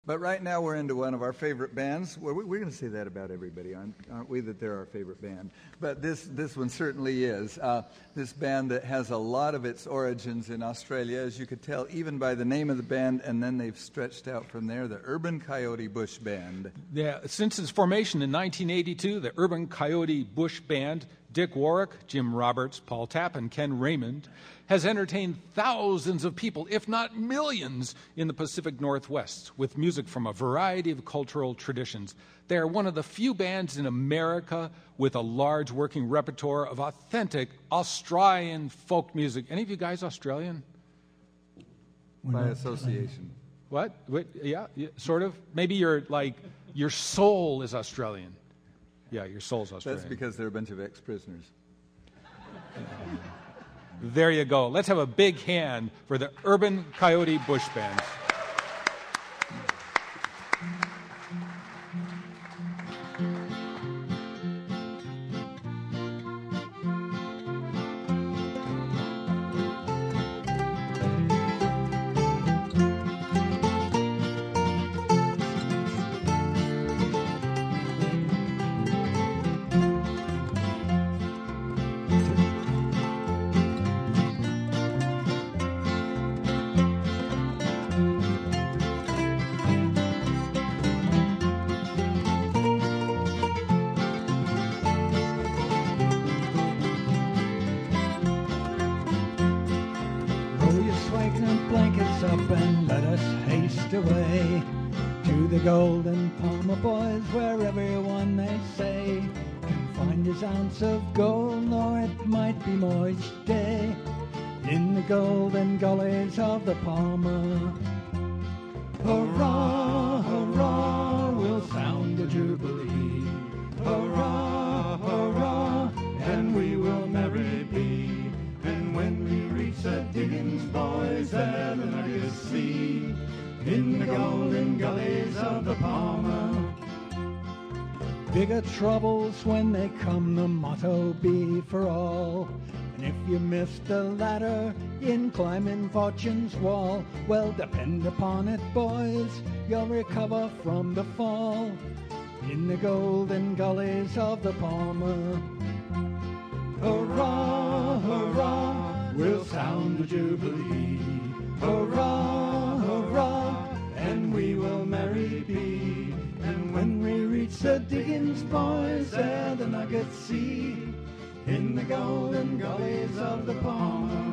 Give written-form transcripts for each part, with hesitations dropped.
But right now we're into one of our favorite bands. We're going to say that about everybody, aren't we, that they're our favorite band? But this one certainly is. This band that has a lot of its origins in Australia, as you could tell even by the name of the band, and then they've stretched out from there, the Urban Coyote Bush Band. Yeah, since its formation in 1982, the Urban Coyote Bush Band, Dick Warwick, Jim Roberts, Paul Tapp, and Ken Raymond, has entertained thousands of people, if not millions, in the Pacific Northwest with music from a variety of cultural traditions. They are one of the few bands in America with a large working repertoire of authentic Australian folk music. Any of you guys Australian? By association. What? Yeah, sort of. Maybe your soul is Australian. Yeah, your soul's Australian. That's because they're a bunch of ex-prisoners. There you go. Let's have a big hand for the Urban Coyote Bush Band. Blankets up and let us haste away to the Golden Palmer boys, where everyone, they say, can find his ounce of gold, or it might be more each day, in the golden gullies of the Palmer. Hurrah, hurrah, we'll sound the jubilee. Hurrah, hurrah, and we will merry be. And when we reach the diggings, boys, there the nuggets see, in the golden gullies of the Palmer. Bigger troubles when they come, the motto be for all. And if you miss the ladder in climbing fortune's wall, well, depend upon it, boys, you'll recover from the fall, in the golden gullies of the Palmer. Hurrah, hurrah, we'll sound the jubilee. Hurrah, hurrah, and we will merry be. And when we reach the diggings, boys, there the nuggets see, in the golden gullies of the Palmer.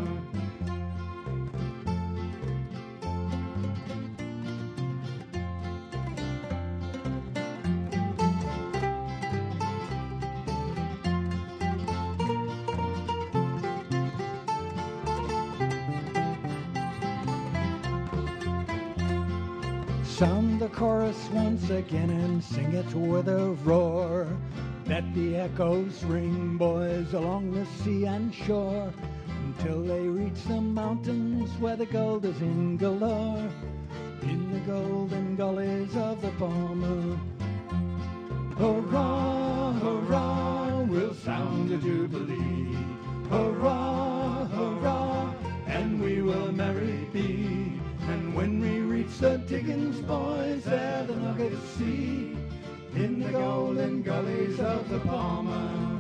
Sound the chorus once again and sing it with a roar. Let the echoes ring, boys, along the sea and shore, until they reach the mountains where the gold is in galore, in the golden gullies of the Palmer. Hurrah, hurrah, we'll sound the jubilee. Hurrah, hurrah, and we will merry be. And when we reach the diggings, boys, there the nuggets see, in the golden gullies of the Palmer.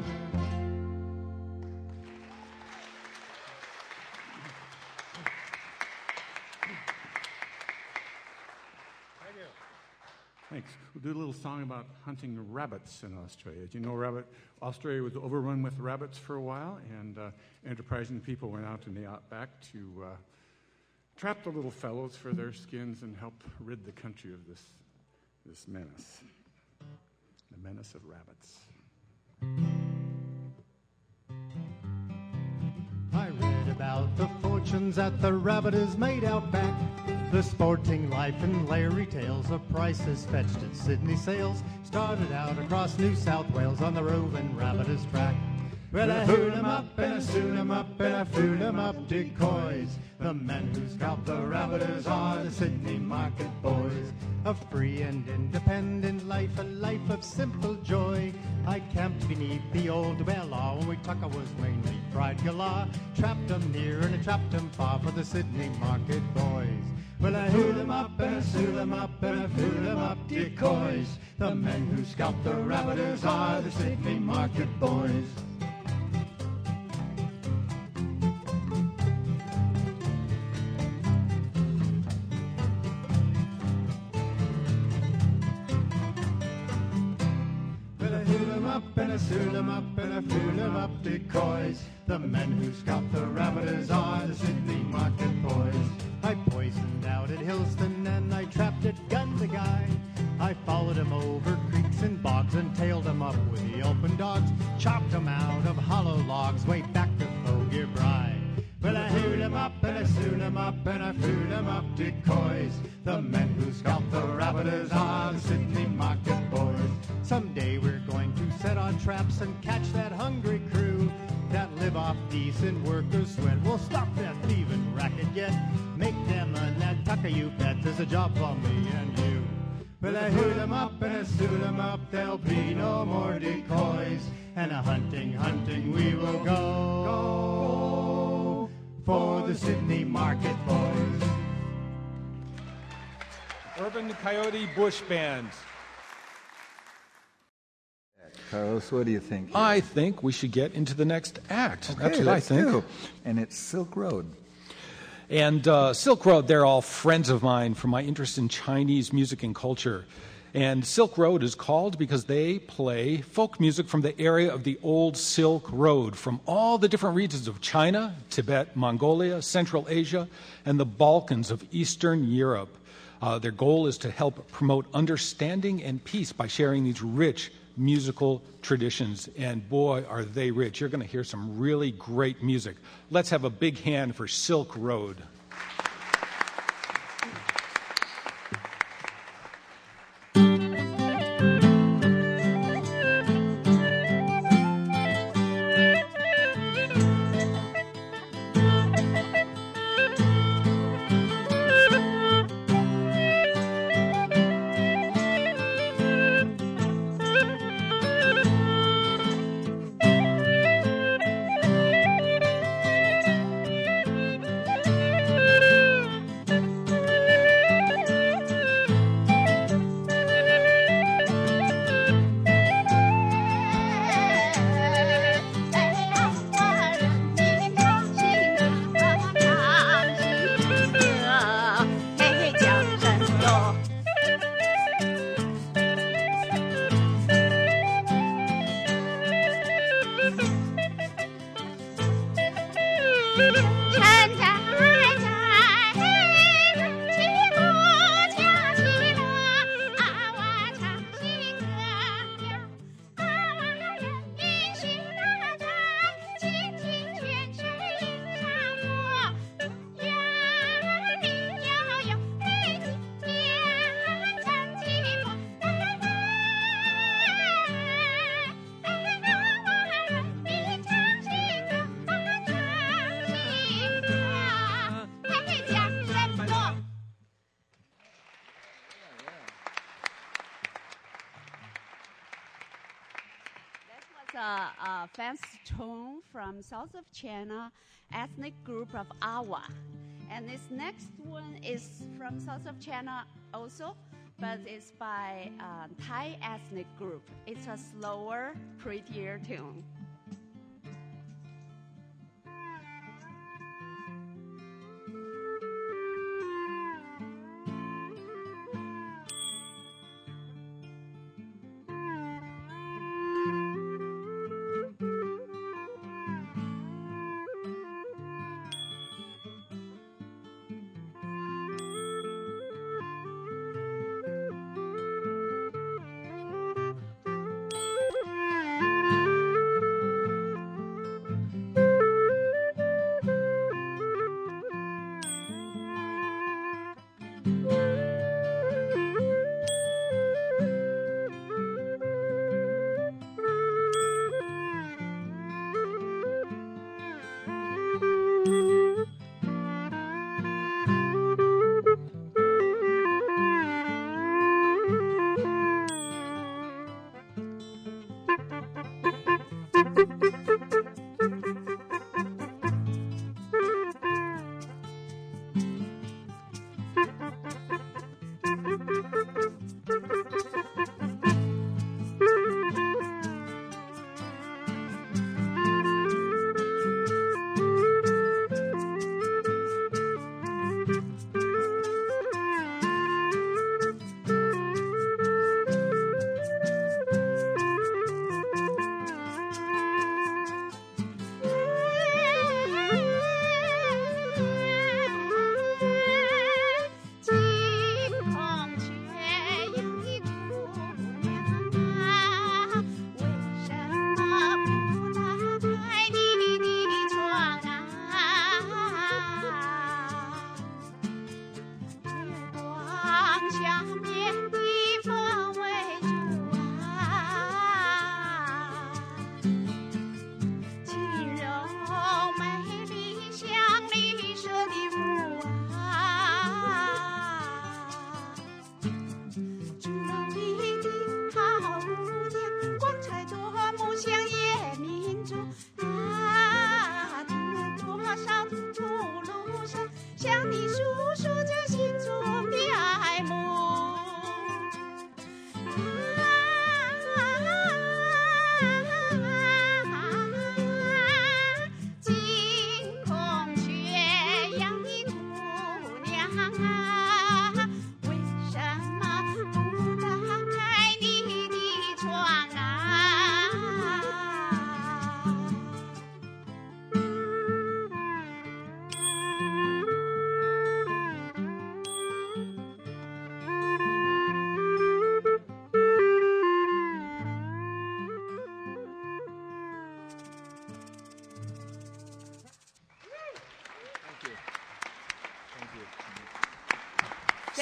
Thanks. We'll do a little song about hunting rabbits in Australia. As you know, Australia was overrun with rabbits for a while, and enterprising people went out in the outback to trap the little fellows for their skins and help rid the country of this menace, the menace of rabbits. I read about the fortunes that the rabbit has made out back, the sporting life and Larry tales of prices fetched at Sydney sales, started out across New South Wales on the roving rabbit's track. Well, I hoot 'em up and I soon 'em up and I fool 'em up decoys. The men who scalp the rabbiters are the Sydney market boys. A free and independent life, a life of simple joy. I camped beneath the old Bella when Wetucka was mainly fried galah. Trapped 'em near and I trapped 'em far for the Sydney market boys. Well, I hoot 'em up and I suit 'em up and I fool 'em up decoys. The men who scalp the rabbiters are the Sydney market boys. And I suit 'em up and I fool 'em up decoys. The men who scalp the rabbiters are the Sydney market boys. I poisoned out at Hillston and I trapped at Gundagai. I followed 'em over creeks and bogs and tailed 'em up with the open dogs. Chopped 'em out of hollow logs way back to Fogier Bride. Well, I hoot 'em up and I suit 'em up and I fool 'em up decoys. The men who scalp the rabbiters are the Sydney market boys. Someday we're going to set our traps and catch that hungry crew that live off decent workers' sweat. We'll stop that thieving racket yet. Make them a Nantucket, you bet. There's a job for me and you. Well, I hoot 'em up and I suit 'em up. There'll be no more decoys. And a hunting we will go for the Sydney market boys. Urban Coyote Bush Band. Carlos, what do you think? I think we should get into the next act. Okay, That's what I let's think. do. And it's Silk Road. And Silk Road, they're all friends of mine from my interest in Chinese music and culture. And Silk Road is called because they play folk music from the area of the old Silk Road, from all the different regions of China, Tibet, Mongolia, Central Asia, and the Balkans of Eastern Europe. Their goal is to help promote understanding and peace by sharing these rich musical traditions. And boy, are they rich. You're going to hear some really great music. Let's have a big hand for Silk Road. A fast tune from south of China, ethnic group of Awa. And this next one is from south of China also, but it's by Thai ethnic group. It's a slower, prettier tune.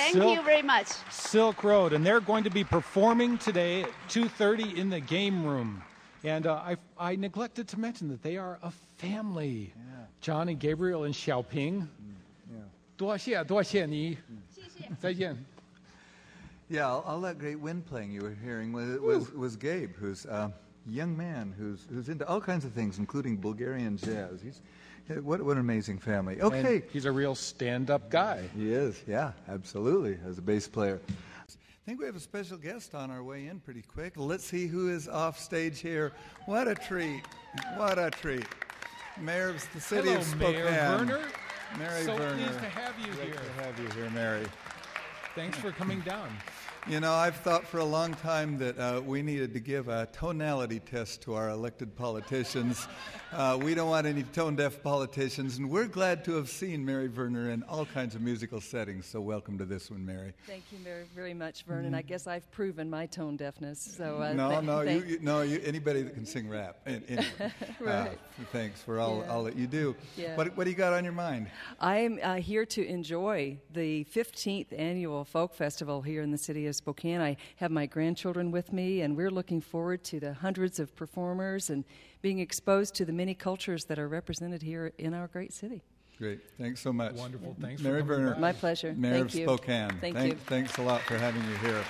Thank you very much. Silk Road, and they're going to be performing today at 2:30 in the game room. And I neglected to mention that they are a family. Yeah. John and Gabriel and Xiaoping. Yeah. 多谢你. 再见. Yeah, all that great wind playing you were hearing was Gabe, who's a young man who's into all kinds of things, including Bulgarian jazz. What an amazing family. Okay. And he's a real stand-up guy. He is, yeah, absolutely, as a bass player. I think we have a special guest on our way in pretty quick. Let's see who is off stage here. What a treat. What a treat. Mayor of the city of Spokane. Mayor Werner. Mary so Werner. pleased to have you Great here. to have you here, Mary. Thanks for coming down. You know, I've thought for a long time that we needed to give a tonality test to our elected politicians. We don't want any tone-deaf politicians, and we're glad to have seen Mary Werner in all kinds of musical settings. So welcome to this one, Mary. Thank you very, very much, Vernon. I guess I've proven my tone deafness. So anybody that can sing rap. Anyway, Right. Thanks for all that you do. Yeah. What do you got on your mind? I'm here to enjoy the 15th annual Folk Festival here in the city of Spokane. I have my grandchildren with me, and we're looking forward to the hundreds of performers and being exposed to the many cultures that are represented here in our great city. Great. Thanks so much. Wonderful. Thanks Mary for coming Werner. by. My pleasure. Mayor Thank of you. Spokane. Thank you. Thanks a lot for having you here.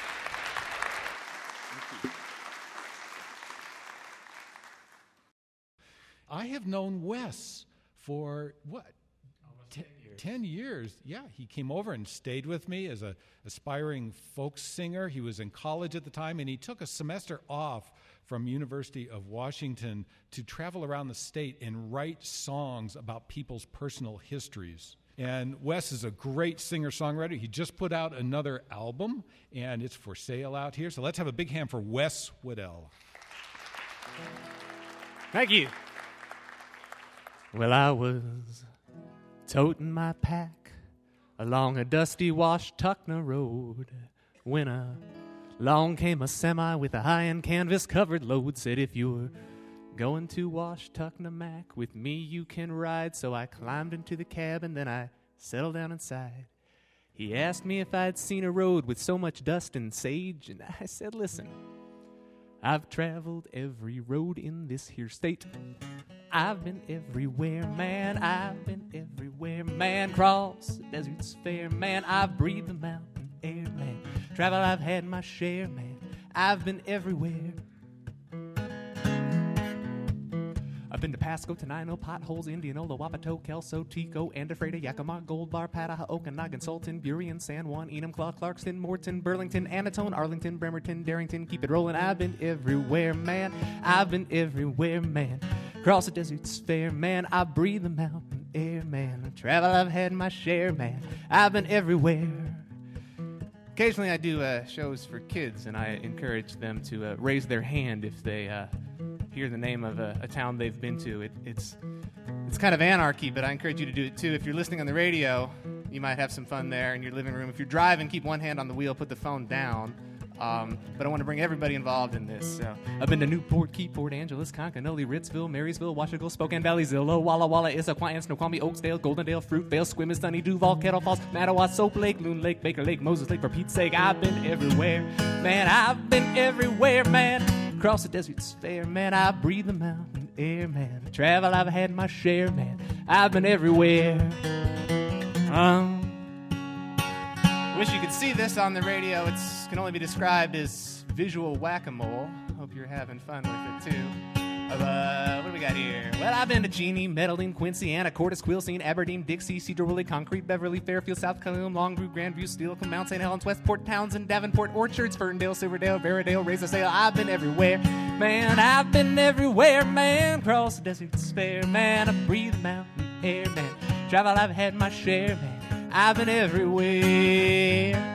I have known Wes for, 10 years. Yeah, he came over and stayed with me as an aspiring folk singer. He was in college at the time, and he took a semester off from University of Washington to travel around the state and write songs about people's personal histories. And Wes is a great singer-songwriter. He just put out another album, and it's for sale out here. So let's have a big hand for Wes Waddell. Thank you. Well, I was toting my pack along a dusty Washtenaw road when along came a semi with a high-end canvas-covered load. Said, if you're going to Washtenaw, Mac, with me you can ride. So I climbed into the cab and then I settled down inside. He asked me if I'd seen a road with so much dust and sage, and I said, listen, I've traveled every road in this here state. I've been everywhere, man. I've been everywhere, man. Cross the deserts fair, man. I've breathed the mountain air, man. Travel, I've had my share, man. I've been everywhere. I've been to Pasco, Tenino, Potholes, Indianola, Wapato, Kelso, Tico, Andafreda, Yakima, Gold Bar, Pataha, Okanagan, Sultan, Burien, San Juan, Enum, Clarkston, Morton, Burlington, Anatone, Arlington, Bremerton, Darrington. Keep it rolling. I've been everywhere, man. I've been everywhere, man. Cross the deserts fair, man. I breathe the mountain air, man. Travel, I've had my share, man. I've been everywhere. Occasionally I do shows for kids, and I encourage them to raise their hand if they hear the name of a town they've been to. It's kind of anarchy, but I encourage you to do it too. If you're listening on the radio, you might have some fun there in your living room. If you're driving, keep one hand on the wheel, put the phone down. But I want to bring everybody involved in this. So I've been to Newport, Keyport, Angeles, Concanoli, Ritzville, Marysville, Washington, Spokane Valley, Zillow, Walla Walla, Issaquah, Snoqualmie, Oaksdale, Goldendale, Fruitvale, Squamish, Sunny, Duval, Kettle Falls, Mattawa, Soap Lake, Loon Lake, Baker Lake, Moses Lake. For Pete's sake, I've been everywhere, man. I've been everywhere, man. Across the deserts fair, man. I breathe the mountain air, man. Travel, I've had my share, man. I've been everywhere. Wish you could see this on the radio. It can only be described as visual whack-a-mole. Hope you're having fun with it, too. What do we got here? Well, I've been to Genie, Medellin, Quincy, Anacortes, Quilcene, Aberdeen, Dixie, Cedar Woolley, Concrete, Beverly, Fairfield, South Carolina, Longview, Grandview, Steel, Mount St. Helens, Westport, Townsend, Davenport, Orchards, Ferndale, Silverdale, Veradale, Razor-Sale. I've been everywhere, man. I've been everywhere, man. Cross the deserts fair, man. I breathe the mountain air, man. Travel, I've had my share, man. I've been everywhere.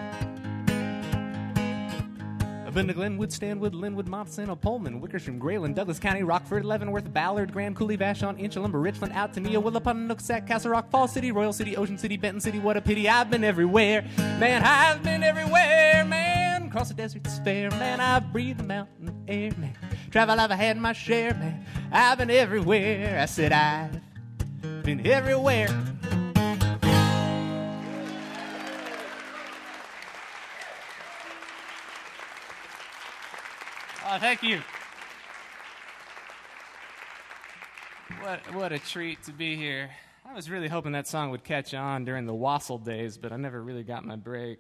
I've been to Glenwood, Stanwood, Linwood, Monsanto, Pullman, Wickersham, Grayland, Douglas County, Rockford, Leavenworth, Ballard, Grand Coulee, Vashon, Inchalumber, Richland, Altonia, Willapun, Nooksack, Castle Rock, Falls City, Royal City, Ocean City, Benton City. What a pity. I've been everywhere, man. I've been everywhere, man. Cross the deserts fair, man. I breathe the mountain air, man. Travel, I've had my share, man. I've been everywhere. I said I've been everywhere. Thank you. What a treat to be here. I was really hoping that song would catch on during the Wassel days, but I never really got my break.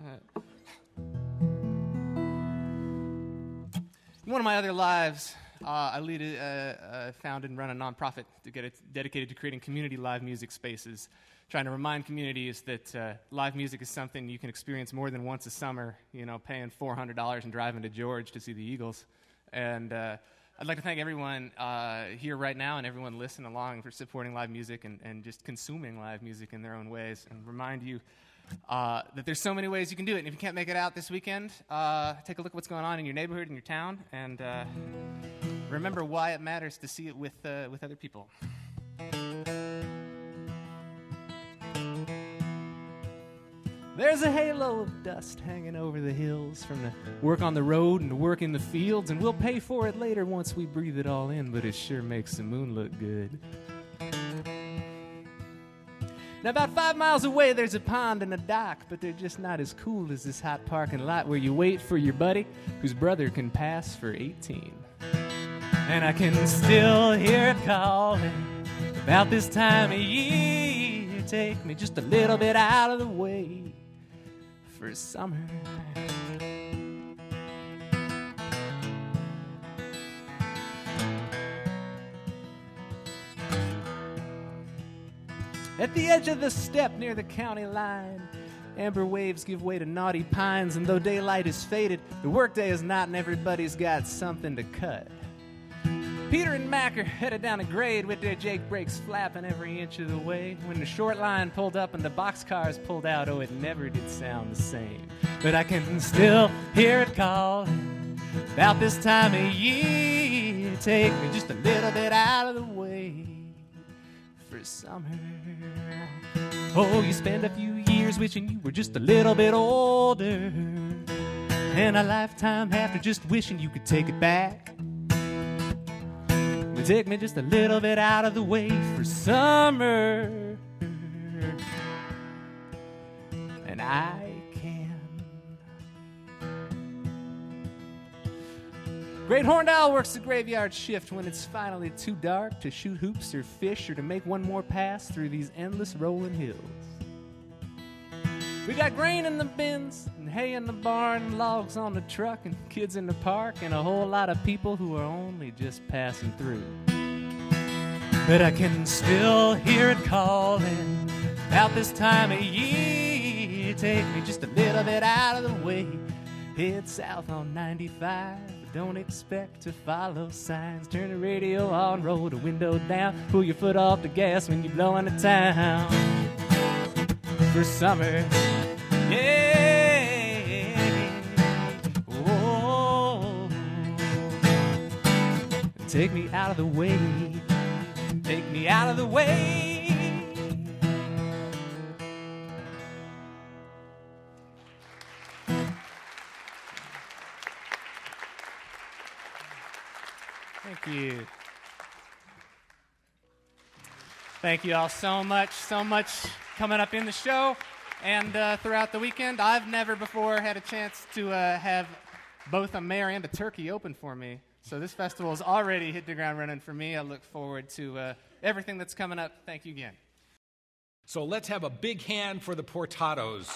In one of my other lives, I founded and run a nonprofit dedicated to creating community live music spaces, trying to remind communities that live music is something you can experience more than once a summer, paying $400 and driving to George to see the Eagles. And I'd like to thank everyone here right now and everyone listening along for supporting live music and just consuming live music in their own ways, and remind you that there's so many ways you can do it. And if you can't make it out this weekend, take a look at what's going on in your neighborhood, in your town, and remember why it matters to see it with other people. There's a halo of dust hanging over the hills from the work on the road and the work in the fields, and we'll pay for it later once we breathe it all in, but it sure makes the moon look good. Now, about 5 miles away, there's a pond and a dock, but they're just not as cool as this hot parking lot where you wait for your buddy whose brother can pass for 18. And I can still hear it calling about this time of year. Take me just a little bit out of the way for summer. At the edge of the steppe near the county line, amber waves give way to naughty pines, and though daylight is faded, the workday is not, and everybody's got something to cut. Peter and Mac are headed down a grade with their Jake brakes flapping every inch of the way. When the short line pulled up and the boxcars pulled out, oh, it never did sound the same. But I can still hear it calling about this time of year. Take me just a little bit out of the way for summer. Oh, you spend a few years wishing you were just a little bit older, and a lifetime after just wishing you could take it back. Take me just a little bit out of the way for summer, and I can. Great horned owl works the graveyard shift when it's finally too dark to shoot hoops or fish or to make one more pass through these endless rolling hills. We got grain in the bins and hay in the barn and logs on the truck and kids in the park and a whole lot of people who are only just passing through. But I can still hear it calling about this time of year. Take me just a little bit out of the way. Head south on 95. Don't expect to follow signs. Turn the radio on, roll the window down. Pull your foot off the gas when you're blowing the town for summer. Yeah. Oh. Take me out of the way. Take me out of the way. Thank you. Thank you all so much coming up in the show and throughout the weekend. I've never before had a chance to have both a mare and a turkey open for me. So this festival has already hit the ground running for me. I look forward to everything that's coming up. Thank you again. So let's have a big hand for the Portados.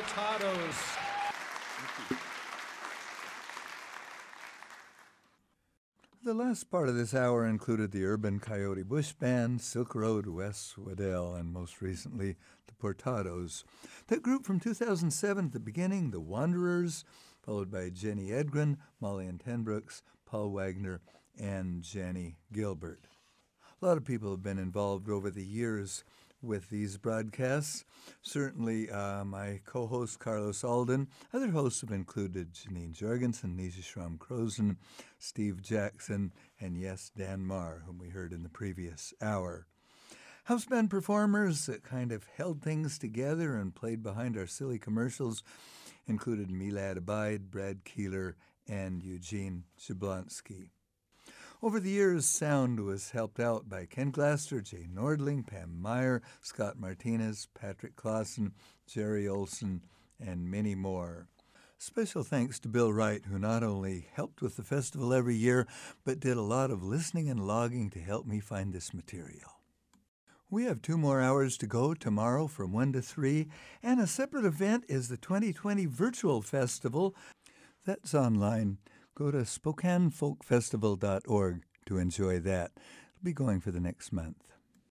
Portados. The last part of this hour included the Urban Coyote Bush Band, Silk Road, Wes Waddell, and most recently, the Portados. That group from 2007 at the beginning, the Wanderers, followed by Jenny Edgren, Molly and Tenbrooks, Paul Wagner, and Jenny Gilbert. A lot of people have been involved over the years with these broadcasts. Certainly my co-host Carlos Alden. Other hosts have included Janine Jorgensen, Nisha Schramm-Crozen, Steve Jackson, and yes, Dan Marr, whom we heard in the previous hour. House band performers that kind of held things together and played behind our silly commercials included Milad Abide, Brad Keeler, and Eugene Jablonski. Over the years, sound was helped out by Ken Glaster, Jay Nordling, Pam Meyer, Scott Martinez, Patrick Clausen, Jerry Olson, and many more. Special thanks to Bill Wright, who not only helped with the festival every year, but did a lot of listening and logging to help me find this material. We have 2 more hours to go tomorrow from 1 to 3, and a separate event is the 2020 Virtual Festival. That's online. Go to SpokaneFolkFestival.org to enjoy that. It'll be going for the next month.